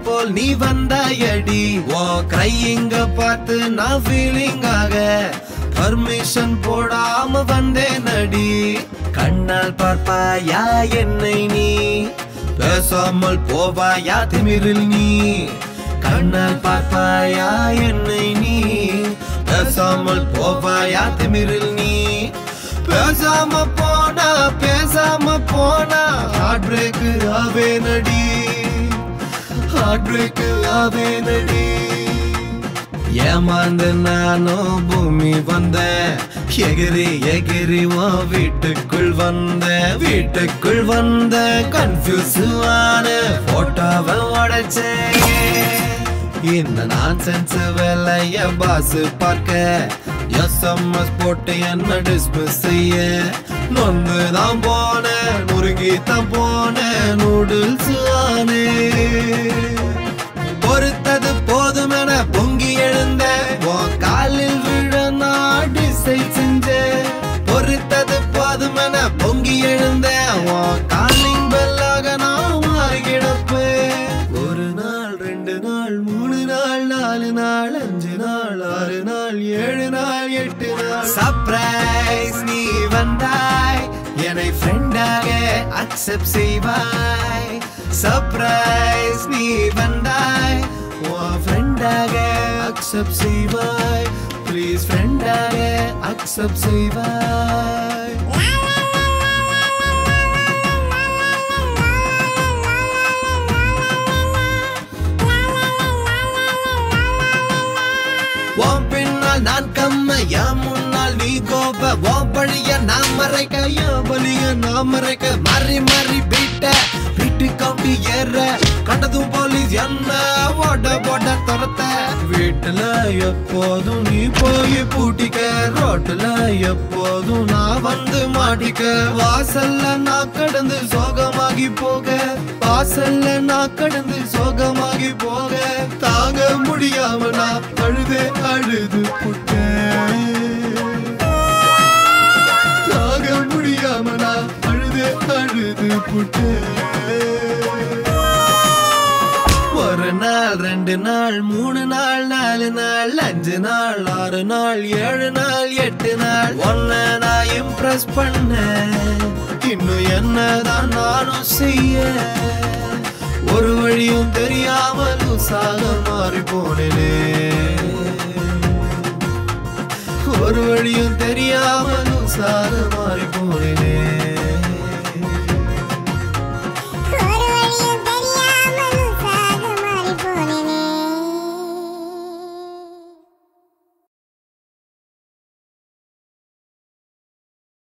போல் நீ வந்தாயடி ஓ கிரையிங்க பார்த்து நான் ஃபீலிங் ஆக பர்மிஷன் போடாம வந்தேன் நடி கண்ணால் பார்ப்பாயா என்னை நீ பேசாமல் போவாயா திமிரில் நீ கண்ணால் பார்ப்பாயா என்னை நீ பேசாமல் போவாயா திமிரில் நீ பேசாம போனா ஹார்ட் பிரேக் ஆவே நடி ஹார்ட் பிரேக் ஆவே நடி ஏமாந்து நானும் பூமி வந்த எகிரி எகிரி ஓ வீட்டுக்குள் வந்த கன்ஃபியூஸ் ஆன போட்டோவை உடைச்சேன் இந்த நான்சென்ஸ் வேலைய பாஸ் பார்க்க எஸ்எம்எஸ் போட்டு என்ன டிஸ்மிஸ் செய்ய நொந்துதான் போன நுருங்கித்தான் போன நூடுல்ஸ் ஆனே பொறுத்தது போதும் என பொங்கி எழுந்த உன் காலில் விழ நான் டிசைட் செஞ்ச பொறுத்தது போதும் என பொங்கி எழுந்த உன் காலிங் பெல்லாக நான் மாறி கிடப்பேன் ஒரு நாள் 2 நாள் 3 நாள் 4 நாள் 5 நாள் 6 நாள் 7 நாள் 8 நாள் சர்ப்ரைஸ் நீ வந்தாய் என்னை ஃப்ரெண்டாக அக்செப்ட் செய்வாய் சர்ப்ரைஸ் நீ வந்தாய் உன் ஃப்ரெண்டாக அக்செப்ட் செய்வாய் ப்ளீஸ் ஃப்ரெண்டாக அக்செப்ட் செய்வாய் உன் பின்னால் நான் கம்ம என் முன்னால் நீ கோப உன் பழிய நான் மறைக்க என் பலிய நான் மறைக்க மாறி மாறி வீட்டு கவுண்டி ஏற கண்டதும் போலீஸ் என்ன போட துரத்த வீட்டுல எப்போதும் நீ போய் பூட்டிக்க ரோட்டுல எப்போதும் நான் வந்து மாட்டிக்க வாசல்ல நான் கடந்து சோகமாகி போக தாங்க முடியாம நான் அழுது புட்டேன் தாங்க முடியாம நான் அழுது புட்டேன் ஒரு நாள் 2 நாள் 3 நாள் 4 நாள் 5 நாள் 6 நாள் 7 நாள் 8 நாள் உன்னை நான் இம்ப்ரெஸ் பண்ண இன்னும் என்னதான் நானும் செய்ய ஒரு வழியும் தெரியாமல் லூசாக மாறி போனேனே ஒரு வழியும் தெரியாமல் லூசாக மாறி போனேனே